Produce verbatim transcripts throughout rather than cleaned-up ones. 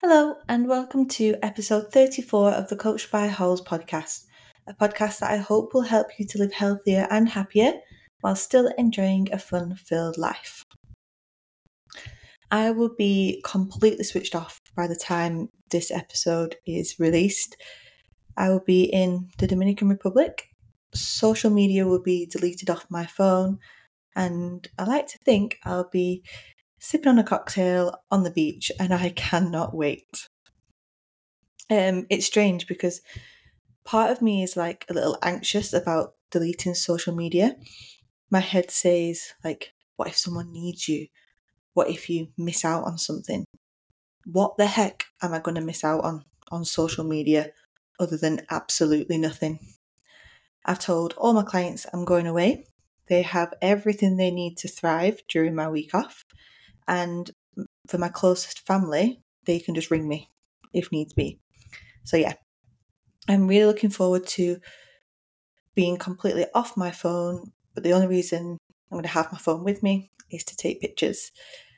Hello, and welcome to episode thirty-four of the Coach by Holes podcast, a podcast that I hope will help you to live healthier and happier while still enjoying a fun-filled life. I will be completely switched off by the time this episode is released. I will be in the Dominican Republic. Social media will be deleted off my phone, and I like to think I'll be sipping on a cocktail on the beach, and I cannot wait. Um, it's strange because part of me is like a little anxious about deleting social media. My head says, like, what if someone needs you? What if you miss out on something? What the heck am I going to miss out on on social media other than absolutely nothing? I've told all my clients I'm going away. They have everything they need to thrive during my week off. And for my closest family, they can just ring me if needs be. So yeah, I'm really looking forward to being completely off my phone, but the only reason I'm going to have my phone with me is to take pictures.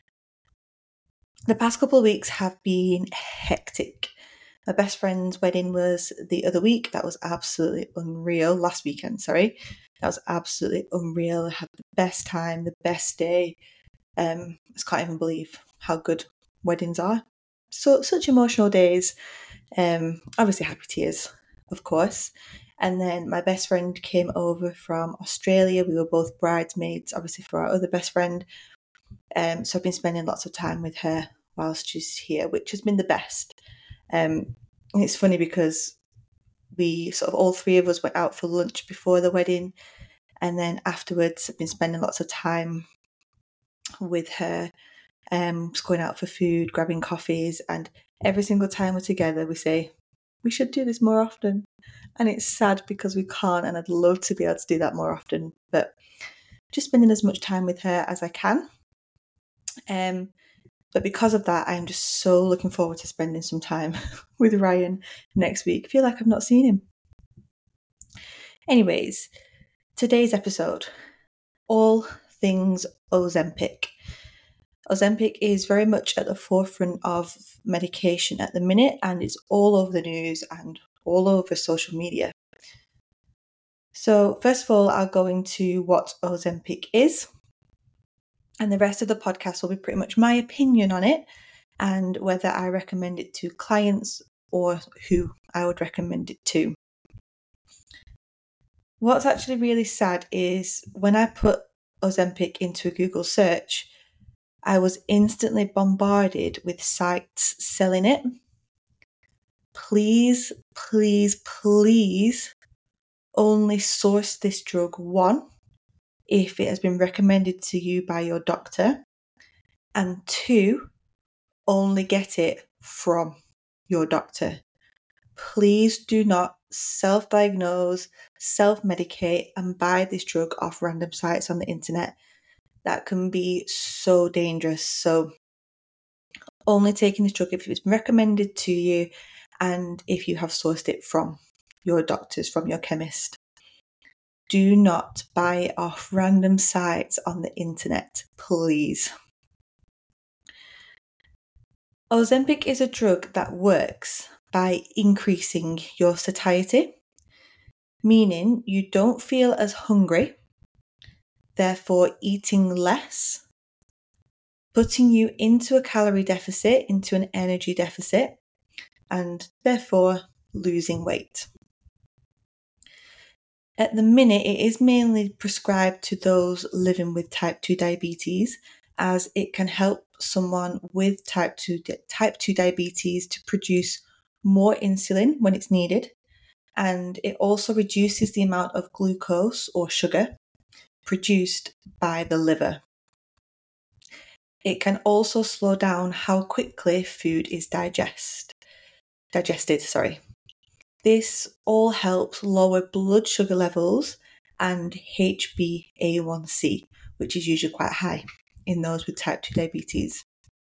The past couple of weeks have been hectic. My best friend's wedding was the other week. That was absolutely unreal. Last weekend, sorry. That was absolutely unreal. I had the best time, the best day. Um, I just can't even believe how good weddings are. So, such emotional days. Um, obviously happy tears, of course. And then my best friend came over from Australia. We were both bridesmaids, obviously, for our other best friend. Um, so I've been spending lots of time with her whilst she's here, which has been the best. Um, and it's funny because we sort of all three of us went out for lunch before the wedding. And then afterwards, I've been spending lots of time with her, um, just going out for food, grabbing coffees. And every single time we're together, we say, we should do this more often. And it's sad because we can't, and I'd love to be able to do that more often. But just spending as much time with her as I can. Um, but because of that, I'm just so looking forward to spending some time with Ryan next week. I feel like I've not seen him. Anyways, today's episode, all things Ozempic. Ozempic is very much at the forefront of medication at the minute, and it's all over the news and all over social media. So first of all, I'll go into what Ozempic is, and the rest of the podcast will be pretty much my opinion on it and whether I recommend it to clients or who I would recommend it to. What's actually really sad is when I put Ozempic into a Google search, I was instantly bombarded with sites selling it. Please, please, please only source this drug, one, if it has been recommended to you by your doctor, and two, only get it from your doctor. Please do not self-diagnose, self-medicate, and buy this drug off random sites on the internet. That can be so dangerous. So only taking this drug if it's been recommended to you and if you have sourced it from your doctors, from your chemist. Do not buy it off random sites on the internet, please. Ozempic is a drug that works by increasing your satiety, meaning you don't feel as hungry, therefore eating less, putting you into a calorie deficit, into an energy deficit, and therefore losing weight. At the minute, it is mainly prescribed to those living with type two diabetes, as it can help someone with type two, type two diabetes to produce more insulin when it's needed, and it also reduces the amount of glucose or sugar produced by the liver. It can also slow down how quickly food is digest, digested. Sorry. This all helps lower blood sugar levels and H b A one c, which is usually quite high in those with type two diabetes.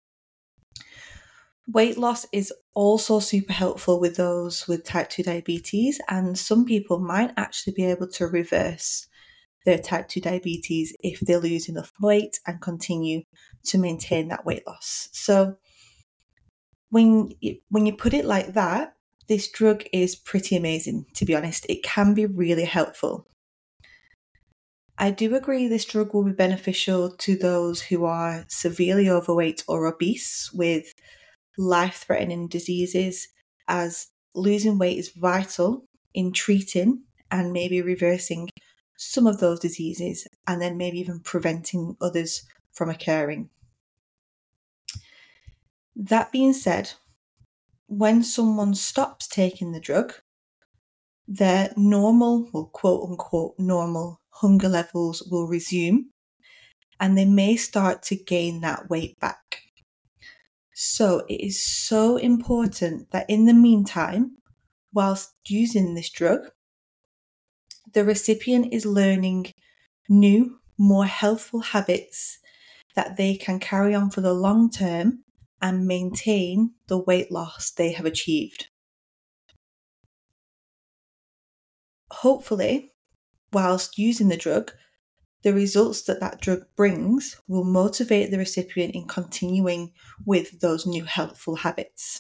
Weight loss is also super helpful with those with type two diabetes, and some people might actually be able to reverse their type two diabetes if they lose enough weight and continue to maintain that weight loss. So when you, when you put it like that, this drug is pretty amazing, to be honest. It can be really helpful. I do agree this drug will be beneficial to those who are severely overweight or obese with life-threatening diseases, as losing weight is vital in treating and maybe reversing some of those diseases, and then maybe even preventing others from occurring. That being said, when someone stops taking the drug, their normal, or quote unquote normal, hunger levels will resume, and they may start to gain that weight back. So it is so important that in the meantime, whilst using this drug, the recipient is learning new, more healthful habits that they can carry on for the long term and maintain the weight loss they have achieved. Hopefully, whilst using the drug, the results that that drug brings will motivate the recipient in continuing with those new helpful habits.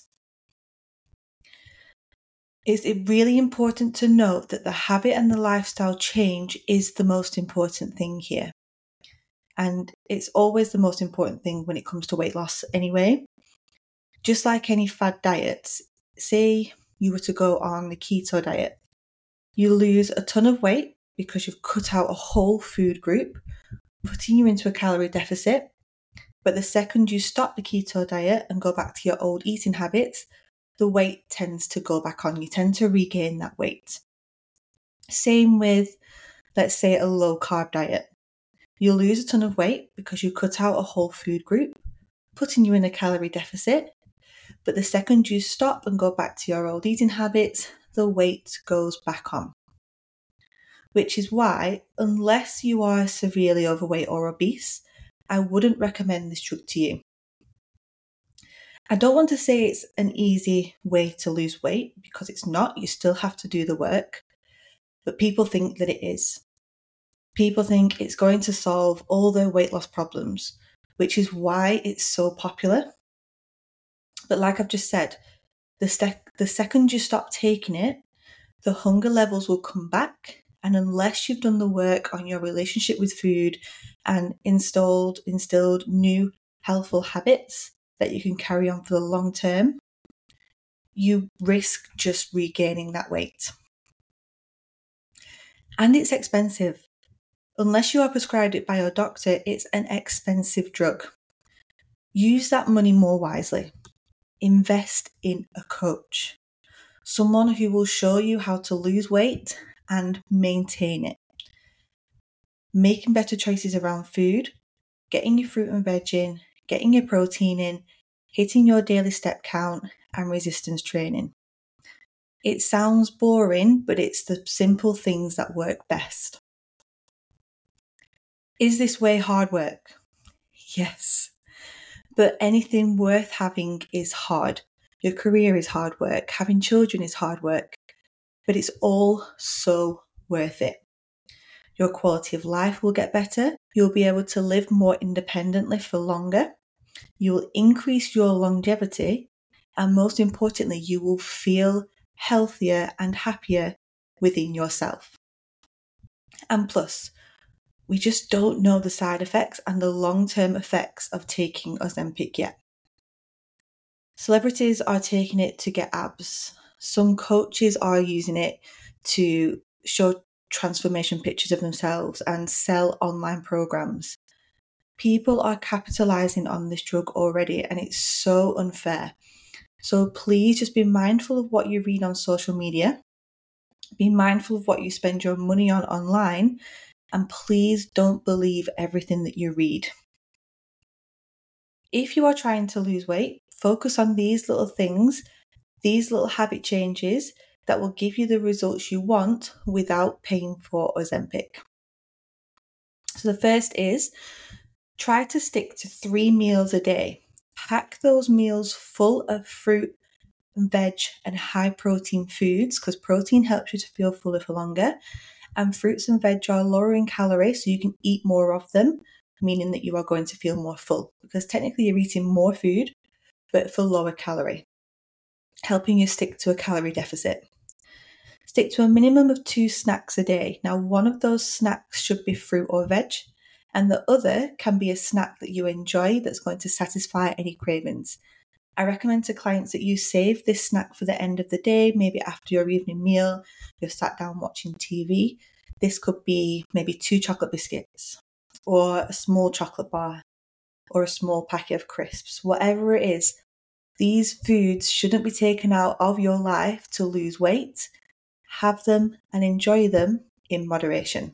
It's really important to note that the habit and the lifestyle change is the most important thing here. And it's always the most important thing when it comes to weight loss anyway. Just like any fad diets, say you were to go on the keto diet, you lose a ton of weight because you've cut out a whole food group, putting you into a calorie deficit. But the second you stop the keto diet and go back to your old eating habits, the weight tends to go back on. You tend to regain that weight. Same with, let's say, a low carb diet. You'll lose a ton of weight because you cut out a whole food group, putting you in a calorie deficit. But the second you stop and go back to your old eating habits, the weight goes back on. Which is why, unless you are severely overweight or obese, I wouldn't recommend this drug to you. I don't want to say it's an easy way to lose weight, because it's not. You still have to do the work. But people think that it is. People think it's going to solve all their weight loss problems, which is why it's so popular. But like I've just said, the, sec- the second you stop taking it, the hunger levels will come back. And unless you've done the work on your relationship with food and installed, instilled new healthful habits that you can carry on for the long term, you risk just regaining that weight. And it's expensive. Unless you are prescribed it by your doctor, it's an expensive drug. Use that money more wisely. Invest in a coach, someone who will show you how to lose weight and maintain it. Making better choices around food, getting your fruit and veg in, getting your protein in, hitting your daily step count, and resistance training. It sounds boring, but it's the simple things that work best. Is this way hard work? Yes. But anything worth having is hard. Your career is hard work. Having children is hard work. But it's all so worth it. Your quality of life will get better. You'll be able to live more independently for longer. You'll increase your longevity. And most importantly, you will feel healthier and happier within yourself. And plus, we just don't know the side effects and the long-term effects of taking Ozempic yet. Celebrities are taking it to get abs. Some coaches are using it to show transformation pictures of themselves and sell online programs. People are capitalizing on this drug already, and it's so unfair. So please just be mindful of what you read on social media. Be mindful of what you spend your money on online. And please don't believe everything that you read. If you are trying to lose weight, focus on these little things, these little habit changes that will give you the results you want without paying for Ozempic. So the first is, try to stick to three meals a day. Pack those meals full of fruit, veg, and high protein foods, because protein helps you to feel fuller for longer. And fruits and veg are lower in calories, so you can eat more of them, meaning that you are going to feel more full. Because technically you're eating more food, but for lower calorie, helping you stick to a calorie deficit. Stick to a minimum of two snacks a day. Now, one of those snacks should be fruit or veg, and the other can be a snack that you enjoy that's going to satisfy any cravings. I recommend to clients that you save this snack for the end of the day, maybe after your evening meal, you're sat down watching T V. This could be maybe two chocolate biscuits or a small chocolate bar or a small packet of crisps. Whatever it is, these foods shouldn't be taken out of your life to lose weight. Have them and enjoy them in moderation.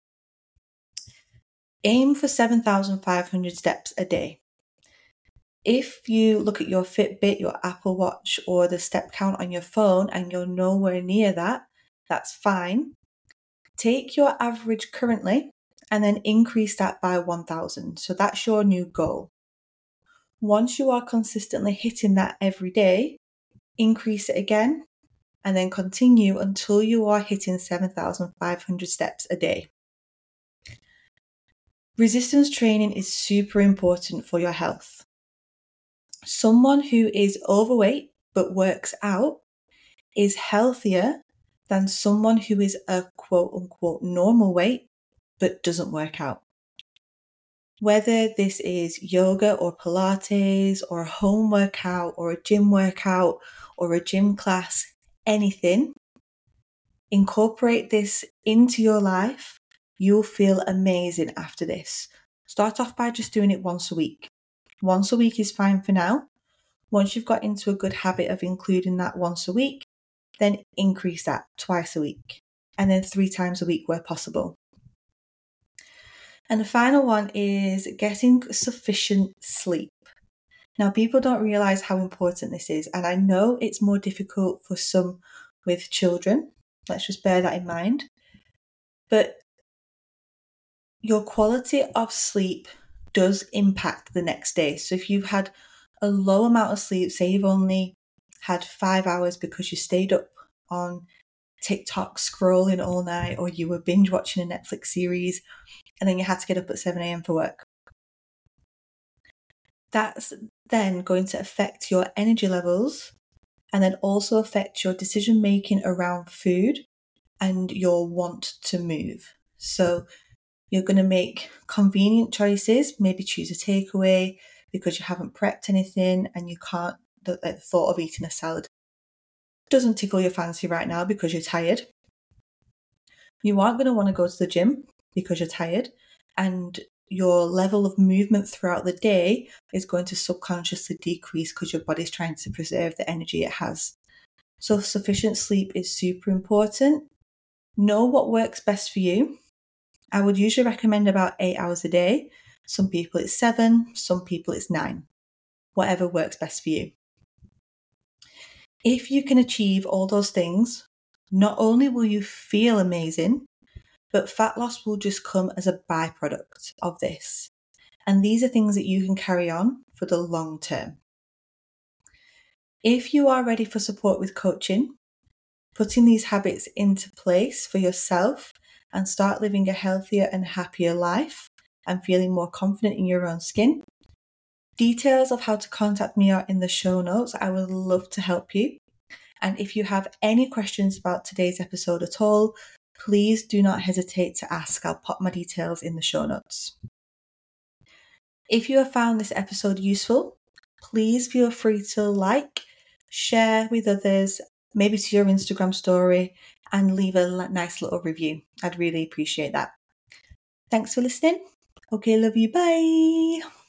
Aim for seven thousand five hundred steps a day. If you look at your Fitbit, your Apple Watch, or the step count on your phone and you're nowhere near that, that's fine. Take your average currently and then increase that by one thousand. So that's your new goal. Once you are consistently hitting that every day, increase it again and then continue until you are hitting seven thousand five hundred steps a day. Resistance training is super important for your health. Someone who is overweight but works out is healthier than someone who is a quote unquote normal weight but doesn't work out. Whether this is yoga or Pilates or a home workout or a gym workout or a gym class, anything, incorporate this into your life. You'll feel amazing after this. Start off by just doing it once a week. Once a week is fine for now. Once you've got into a good habit of including that once a week, then increase that twice a week and then three times a week where possible. And the final one is getting sufficient sleep. Now, people don't realize how important this is, and I know it's more difficult for some with children. Let's just bear that in mind. But your quality of sleep does impact the next day. So if you've had a low amount of sleep, say you've only had five hours because you stayed up on TikTok scrolling all night, or you were binge watching a Netflix series and then you had to get up at seven a.m. for work. That's then going to affect your energy levels and then also affect your decision making around food and your want to move. So you're going to make convenient choices, maybe choose a takeaway because you haven't prepped anything and you can't, the, the thought of eating a salad doesn't tickle your fancy right now because you're tired. You aren't going to want to go to the gym because you're tired, and your level of movement throughout the day is going to subconsciously decrease because your body's trying to preserve the energy it has. So sufficient sleep is super important. Know what works best for you. I would usually recommend about eight hours a day. Some people it's seven, some people it's nine. Whatever works best for you. If you can achieve all those things, not only will you feel amazing, but fat loss will just come as a byproduct of this. And these are things that you can carry on for the long term. If you are ready for support with coaching, putting these habits into place for yourself and start living a healthier and happier life and feeling more confident in your own skin, details of how to contact me are in the show notes. I would love to help you. And if you have any questions about today's episode at all, please do not hesitate to ask. I'll pop my details in the show notes. If you have found this episode useful, please feel free to like, share with others, maybe to your Instagram story, and leave a nice little review. I'd really appreciate that. Thanks for listening. Okay, love you. Bye.